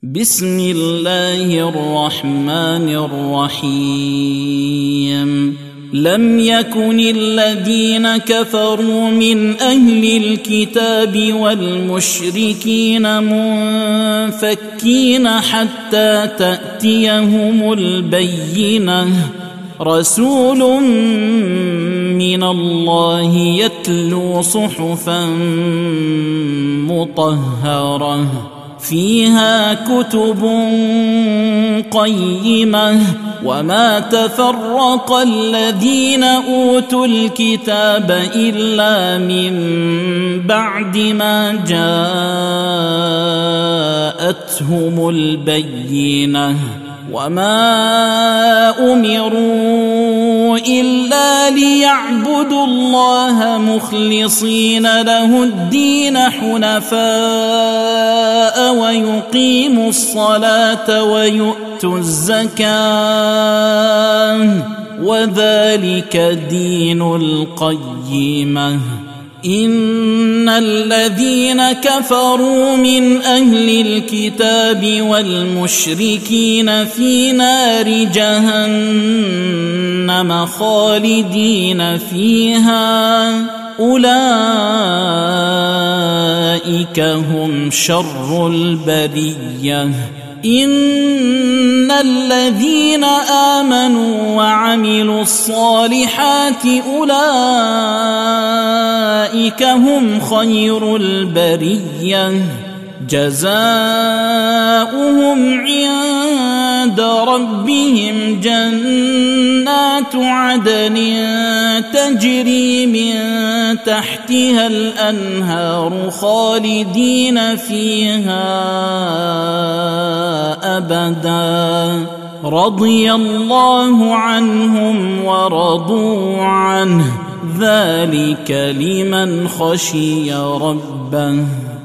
بسم الله الرحمن الرحيم لم يكن الذين كفروا من أهل الكتاب والمشركين منفكين حتى تأتيهم البينة رسول من الله يتلو صحفا مطهرة فيها كتب قيمة وما تفرق الذين أوتوا الكتاب إلا من بعد ما جاءتهم البينة وما أمروا إلا ليعبدوا الله مخلصين له الدين حنفاء ويقيموا الصلاة ويؤتوا الزكاة وذلك دين القيمة إن الذين كفروا من أهل الكتاب والمشركين في نار جهنم خالدين فيها أولئك هم شر البرية إن الذين آمنوا وعملوا الصالحات أولئك هم خير البرية جزاؤهم عند ربهم جنات عدن تجري من تحتها الأنهار خالدين فيها أبدا رضي الله عنهم ورضوا عنه ذلك لمن خشي ربه